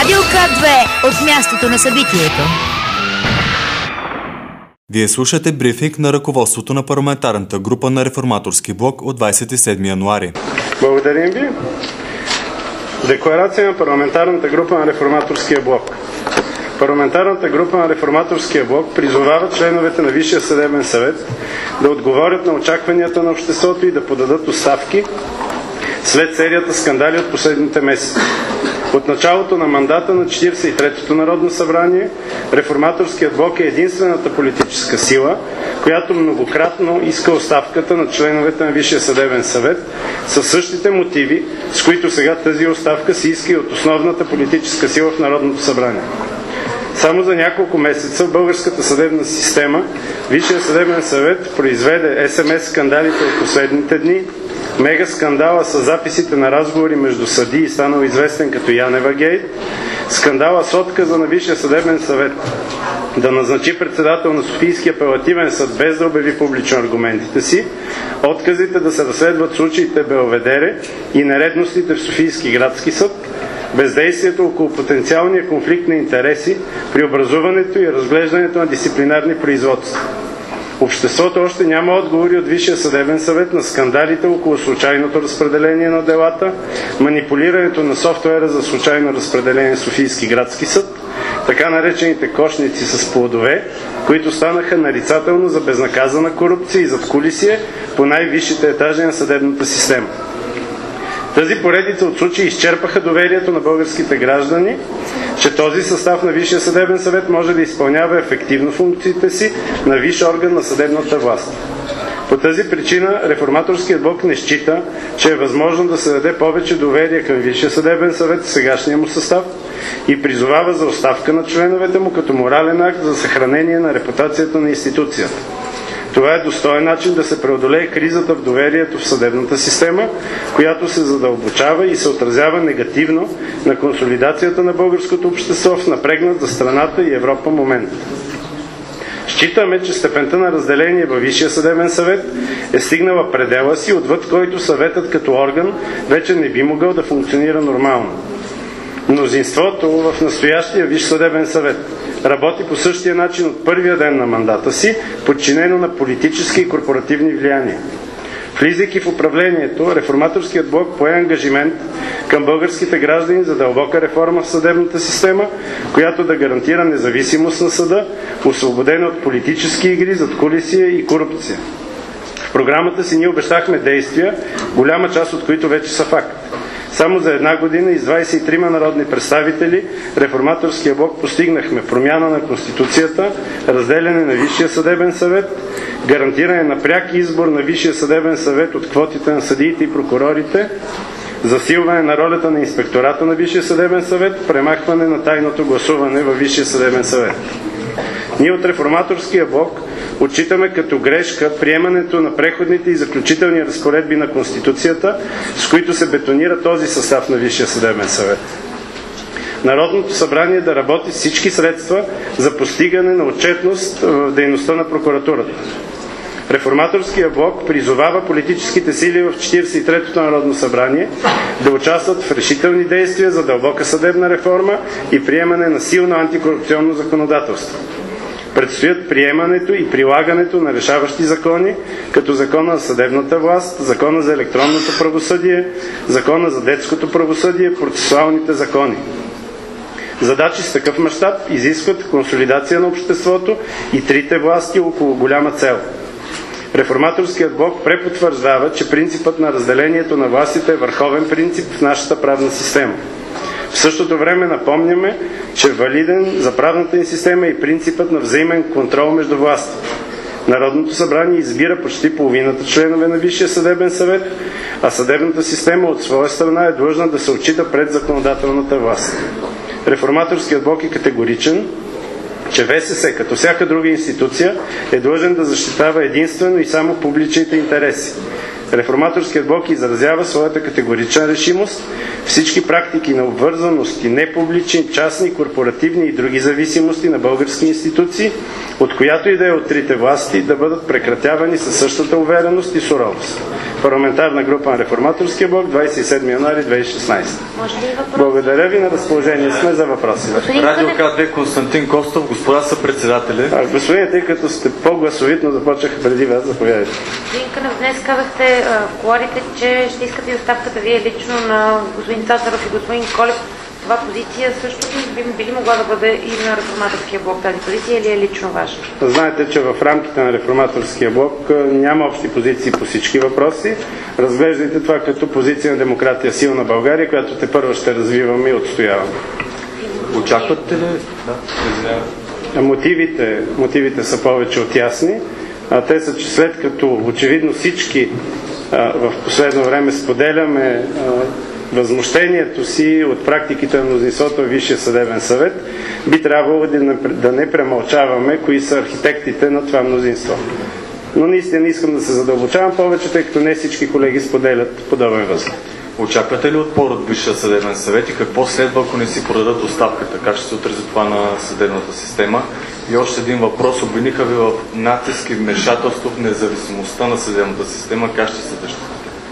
Радио К2 от мястото на събитието. Вие слушате брифинг на ръководството на парламентарната група на Реформаторски блок от 27 януари. Благодарим ви. Декларация на парламентарната група на Реформаторския блок. Парламентарната група на Реформаторския блок призовава членовете на Висшия съдебен съвет да отговорят на очакванията на обществото и да подадат оставки след серията скандали от последните месеци. От началото на мандата на 43-то Народно събрание Реформаторският блок е единствената политическа сила, която многократно иска оставката на членовете на Висшия съдебен съвет със същите мотиви, с които сега тази оставка се иска и от основната политическа сила в Народното събрание. Само за няколко месеца в българската съдебна система Висшия съдебен съвет произведе СМС скандалите от последните дни, мега скандала с записите на разговори между съдии, станал известен като Янева гейт, скандала с отказа на Висшия съдебен съвет да назначи председател на Софийския апелативен съд без да обяви публично аргументите си, отказите да се разследват случаите Белведере и нередностите в Софийски градски съд, бездействието около потенциалния конфликт на интереси при образуването и разглеждането на дисциплинарни производства. Обществото още няма отговори от Висшия съдебен съвет на скандалите около случайното разпределение на делата, манипулирането на софтуера за случайно разпределение в Софийски градски съд, така наречените кошници с плодове, които станаха нарицателно за безнаказана корупция и задкулисие по най-висшите етажи на съдебната система. Тази поредица от случаи изчерпаха доверието на българските граждани, че този състав на Висшия съдебен съвет може да изпълнява ефективно функциите си на висш орган на съдебната власт. По тази причина Реформаторският блок не счита, че е възможно да се даде повече доверие към Висшия съдебен съвет в сегашния му състав и призовава за оставка на членовете му като морален акт за съхранение на репутацията на институцията. Това е достоен начин да се преодолее кризата в доверието в съдебната система, която се задълбочава и се отразява негативно на консолидацията на българското общество в напрегнат за страната и Европа момент. Считаме, че степента на разделение във Висшия съдебен съвет е стигнала предела си, отвъд който съветът като орган вече не би могъл да функционира нормално. Мнозинството в настоящия Висш съдебен съвет работи по същия начин от първия ден на мандата си, подчинено на политически и корпоративни влияния. Влизайки в управлението, Реформаторският блок пое ангажимент към българските граждани за дълбока реформа в съдебната система, която да гарантира независимост на съда, освободена от политически игри, задкулисие и корупция. В програмата си ние обещахме действия, голяма част от които вече са факт. Само за една година и с 23 народни представители Реформаторския блок постигнахме промяна на Конституцията, разделяне на Висшия съдебен съвет, гарантиране на пряк избор на Висшия съдебен съвет от квотите на съдиите и прокурорите, засилване на ролята на инспектората на Висшия съдебен съвет, премахване на тайното гласуване във Висшия съдебен съвет. Ние от Реформаторския блок отчитаме като грешка приемането на преходните и заключителни разпоредби на Конституцията, с които се бетонира този състав на Висшия съдебен съвет. Народното събрание да работи с всички средства за постигане на отчетност в дейността на прокуратурата. Реформаторския блок призовава политическите сили в 43-то Народно събрание да участват в решителни действия за дълбока съдебна реформа и приемане на силно антикорупционно законодателство. Предстоят приемането и прилагането на решаващи закони, като Закона за съдебната власт, Закона за електронното правосъдие, Закона за детското правосъдие, процесуалните закони. Задачи с такъв мащаб изискват консолидация на обществото и трите власти около голяма цел. Реформаторският блок препотвърждава, че принципът на разделението на властите е върховен принцип в нашата правна система. В същото време напомняме, че валиден за правната ни система е и принципът на взаимен контрол между властите. Народното събрание избира почти половината членове на Висшия съдебен съвет, а съдебната система от своя страна е длъжна да се отчита пред законодателната власт. Реформаторският блок е категоричен, че ВСС, като всяка друга институция, е длъжен да защитава единствено и само публичните интереси. Реформаторският блок изразява своята категорична решимост всички практики на обвързаност и непублични, частни, корпоративни и други зависимости на български институции, от която и да е от трите власти, да бъдат прекратявани със същата увереност и суровост. Парламентарна група на Реформаторския блок, 27 януари 2016. Благодаря ви, на разположение сме за въпроси. Радио К2 Константин Костов, господа съпредседатели. Господин, тъй като сте по-гласовит, но започнах преди вас, заповядайте. Господин Кънев, днес казахте в коларите, че ще искате и оставката вие лично на господин Цацаров и господин Колев. Това позиция също би ли могла да бъде и на Реформаторския блок тази позиция или е лично ваша? Знаете, че в рамките на Реформаторския блок няма общи позиции по всички въпроси. Разглеждайте това като позиция на демократия силна България, която тепърва ще развиваме и отстояваме. Очаквате ли? Да, мотивите са повече от ясни. Те са, че след като очевидно всички в последно време споделяме възмущението си от практиките на мнозинството в Висшия съдебен съвет, би трябвало да не премълчаваме кои са архитектите на това мнозинство. Но наистина искам да се задълбочавам повече, тъй като не всички колеги споделят подобен възглед. Очаквате ли отпор от Висшия съдебен съвет и какво следва, ако не си продадат оставката? Как ще се отрази това на съдебната система? И още един въпрос. Обвиниха ви в натиск и вмешателство в независимостта на съдебната система. Как ще се защитите?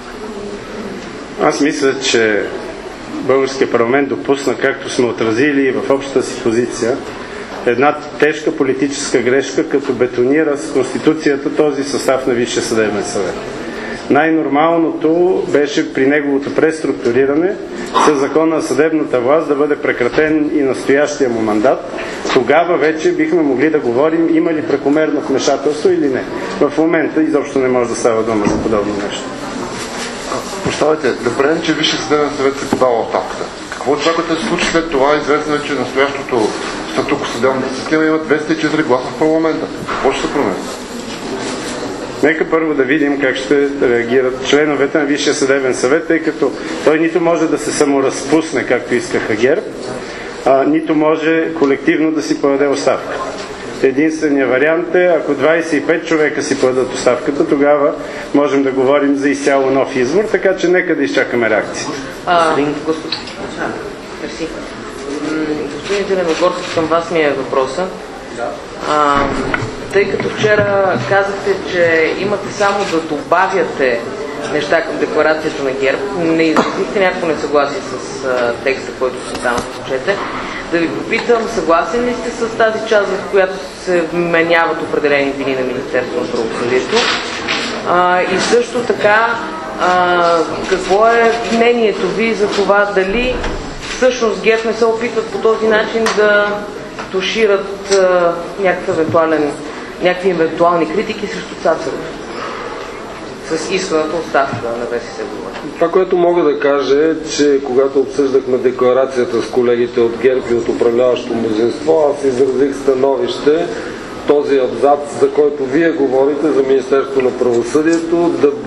Аз мисля, че българския парламент допусна, както сме отразили в общата си позиция, една тежка политическа грешка, като бетонира с Конституцията този състав на Висшия съдебен съвет. Най-нормалното беше при неговото преструктуриране със закона на съдебната власт да бъде прекратен и настоящия му мандат. Тогава вече бихме могли да говорим има ли прекомерно вмешателство или не. В момента изобщо не може да става дума за подобно нещо. Прощавайте, да приемем, че Висшия съдебен съвет се подава оставката. Какво очаквате да се случи след това? Известно е, че настоящото статуко съдебната система има 204 гласа в парламента. Какво ще се промени? Нека първо да видим как ще реагират членовете на Висшия съдебен съвет, тъй като той нито може да се саморазпусне, както искаха ГЕРБ, нито може колективно да си подаде оставка. Единственият вариант е, ако 25 човека си подадат оставката, тогава можем да говорим за изцяло нов избор, така че нека да изчакаме реакции. Господин Зеленогорски, към вас ми е въпроса. Тъй като вчера казахте, че имате само да добавяте неща към декларацията на ГЕРБ, не изразихте някакво несъгласие с текста, който се там чете. Да ви попитам, съгласен ли сте с тази част, в която се вменяват определени вини на Министерството на правосъдието? И също така, какво е мнението ви за това дали всъщност ГЕРБ не се опитват по този начин да тушират някакви евентуални критики срещу Цацаров с исканата оставка на ВСС? Това, което мога да кажа е, че когато обсъждахме декларацията с колегите от ГЕРБ и от управляващото мнозинство, аз изразих становище този абзац, за който вие говорите, за Министерството на правосъдието,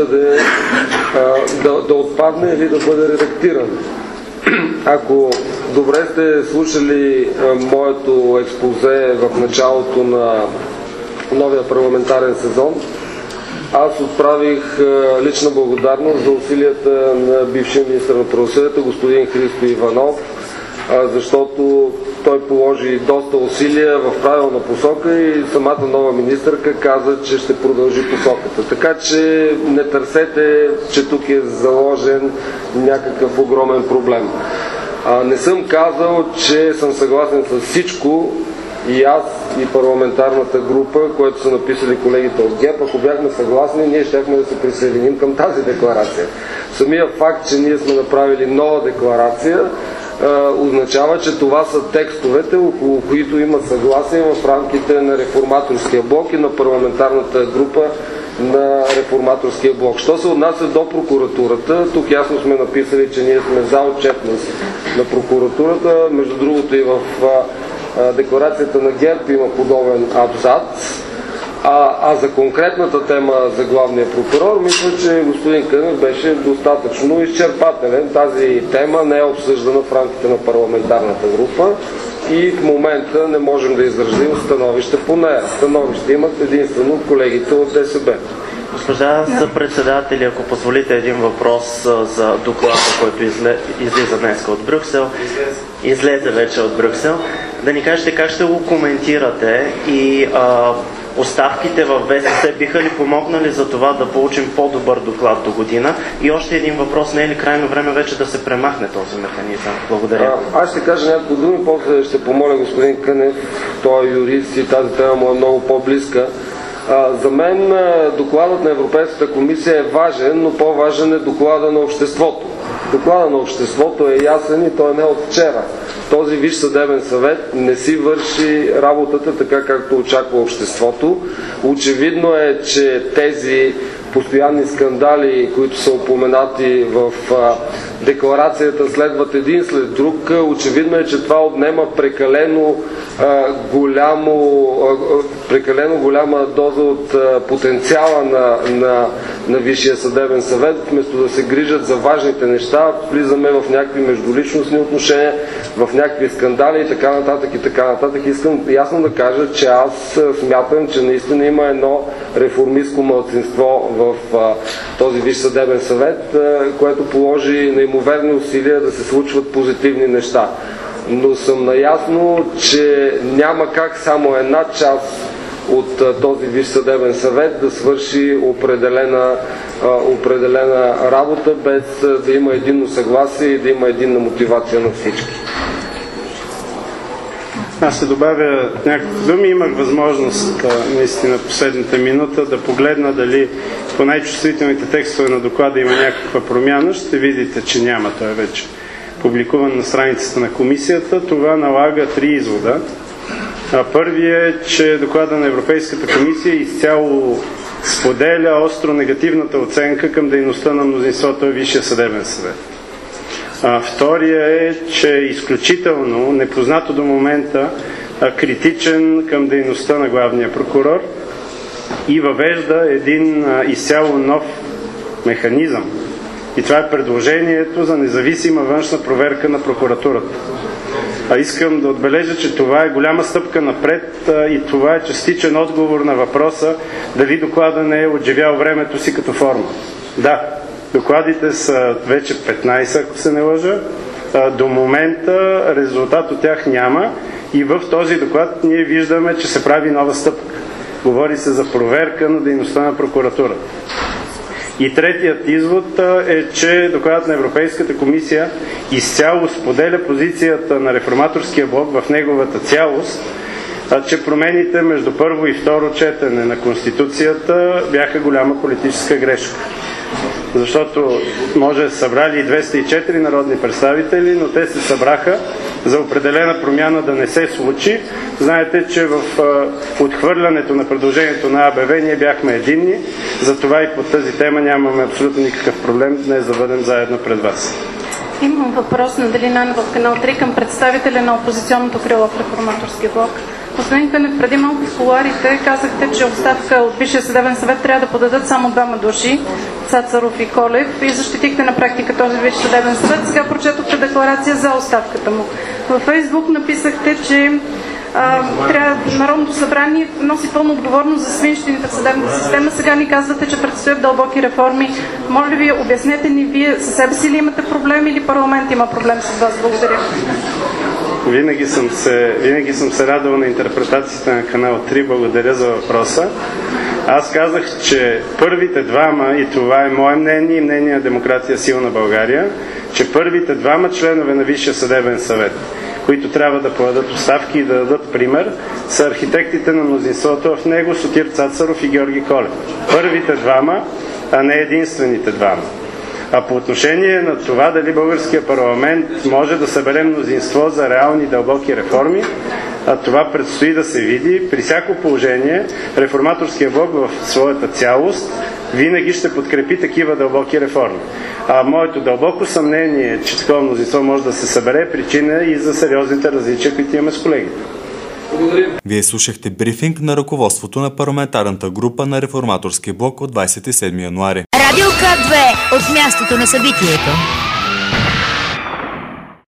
да отпадне или да бъде редактиран. Ако добре сте слушали моето експозе в началото на новия парламентарен сезон, аз отправих лична благодарност за усилията на бившия министър на правосъдието господин Христо Иванов, защото той положи доста усилия в правилна посока и самата нова министърка каза, че ще продължи посоката. Така че не търсете, че тук е заложен някакъв огромен проблем. Не съм казал, че съм съгласен с всичко, и аз, и парламентарната група, което са написали колегите от ГЕРБ. Ако бяхме съгласни, ние щяхме да се присъединим към тази декларация. Самия факт, че ние сме направили нова декларация, означава, че това са текстовете, около които има съгласие в рамките на Реформаторския блок и на парламентарната група на Реформаторския блок. Що се отнася до прокуратурата, тук ясно сме написали, че ние сме за отчетност на прокуратурата. Между другото и в декларацията на ГЕРБ има подобен абзац. А за конкретната тема за главния прокурор, мисля, че господин Кънев беше достатъчно изчерпателен. Тази тема не е обсъждана в рамките на парламентарната група и в момента не можем да изразим становище по нея. Становище имат единствено колегите от ДСБ. Госпожа съпредседатели, ако позволите един въпрос за доклада, който излиза днес от Брюксел. Излезе вече от Брюксел. Да ни кажете как ще го коментирате и оставките в ВСС биха ли помогнали за това да получим по-добър доклад до година? И още един въпрос, не е ли крайно време вече да се премахне този механизъм? Благодаря. Аз ще кажа няколко думи, после ще помоля господин Кънев, той е юрист и тази тема му е много по-близка. За мен докладът на Европейската комисия е важен, но по-важен е доклада на обществото. Доклада на обществото е ясен и той не е от вчера. Този Висш съдебен съвет не си върши работата така, както очаква обществото. Очевидно е, че тези постоянни скандали, които са упоменати в декларацията, следват един след друг. Очевидно е, че това отнема прекалено голяма доза от потенциала на Висшия съдебен съвет. Вместо да се грижат за важните неща, влизаме в някакви междуличностни отношения, в някакви скандали и така нататък и така нататък. Искам ясно да кажа, че аз смятам, че наистина има едно реформистско малцинство в този Висш съдебен съвет, което положи неимоверни усилия да се случват позитивни неща. Но съм наясно, че няма как само една част от този Висш съдебен съвет да свърши определена работа, без да има единно съгласие и да има единна мотивация на всички. Аз ще добавя няколко думи. Имах възможност наистина последната минута да погледна дали по най-чувствителните текстове на доклада има някаква промяна. Ще видите, че няма. Той е вече публикуван на страницата на комисията. Това налага 3 извода. Първият е, че доклада на Европейската комисия изцяло споделя остро негативната оценка към дейността на мнозинството в Висшия съдебен съвет. Втория е, че е изключително, непознато до момента, критичен към дейността на главния прокурор и въвежда един изцяло нов механизъм. И това е предложението за независима външна проверка на прокуратурата. Искам да отбележа, че това е голяма стъпка напред и това е частичен отговор на въпроса дали доклада не е отживял времето си като форма. Да, докладите са вече 15, ако се не лъжа. До момента резултат от тях няма и в този доклад ние виждаме, че се прави нова стъпка. Говори се за проверка на дейността на прокуратурата. И третият извод е, че докладът на Европейската комисия изцяло споделя позицията на Реформаторския блок в неговата цялост, че промените между първо и второ четене на Конституцията бяха голяма политическа грешка. Защото може да са събрали 204 народни представители, но те се събраха за определена промяна да не се случи. Знаете, че в отхвърлянето на предложението на АБВ ние бяхме единни, затова и по тази тема нямаме абсолютно никакъв проблем днес да бъдем заедно пред вас. Имам въпрос на Дели Нанева в канал 3 към представителя на опозиционното крило в Реформаторския блок. Господин Кънев, преди малко в кулоарите казахте, че оставка от Висшия съдебен съвет трябва да подадат само 2 души, Цацаров и Колев, и защитихте на практика този Висш съдебен съвет. Сега прочетохте декларация за оставката му. Във Фейсбук написахте, че Народното събрание носи пълна отговорност за свинщините в съдебната система. Сега ни казвате, че предстоят дълбоки реформи. Моля ви, обяснете ни, вие със себе си ли имате проблем или парламент има проблем с вас? Благодаря. Винаги съм се радвал на интерпретациите на канал 3. Благодаря за въпроса. Аз казах, че първите двама, и това е мое мнение и мнение на Демокрация Силна България, че първите двама членове на Висшия съдебен съвет, които трябва да подадат оставки и да дадат пример, са архитектите на мнозинството в него, Сотир Цацаров и Георги Колев. Първите двама, а не единствените двама. А по отношение на това дали българския парламент може да събере мнозинство за реални дълбоки реформи, това предстои да се види. При всяко положение Реформаторския блок в своята цялост винаги ще подкрепи такива дълбоки реформи. Моето дълбоко съмнение е, че такова мнозинство може да се събере, причина и за сериозните различия, които имаме с колегите. Вие слушахте брифинг на ръководството на парламентарната група на Реформаторския блок от 27 януари. Радио К2 от мястото на събитието.